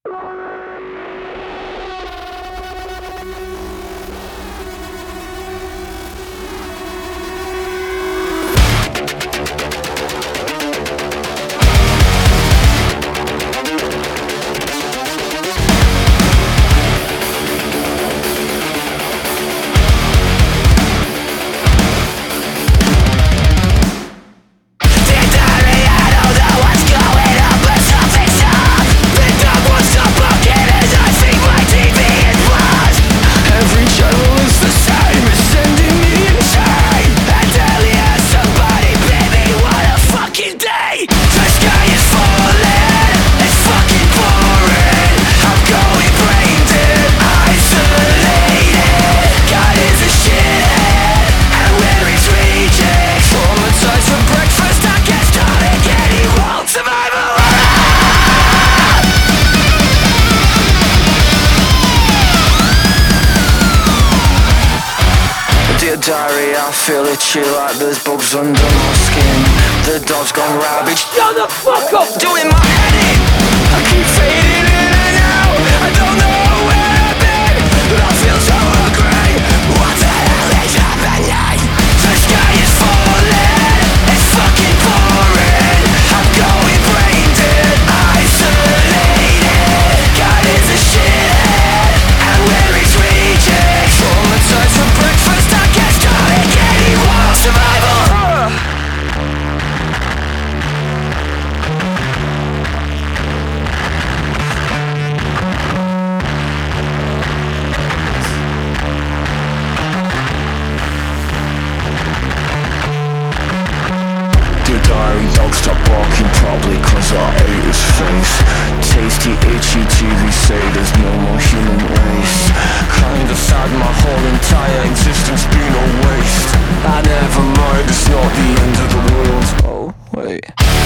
Diary, I feel itchy like there's bugs under my skin. The dog's gone rabid. Shut the fuck up! Doing my head in. I keep fading in and out. I don't know where I've been, but I feel so hungry. What the hell is happening? The sky is falling. It's fucking pouring. I'm going brain dead, isolated. God is a shithead, and where he's reaching. Traumatized for breakfast, I guess. Survival. Dear diary, dog stop barking, probably cause I ate his face. Tasty, itchy TV say there's no more human race. Kinda sad, my whole entire existence been a waste. I never mind, it's not the end of the world. Oh, wait.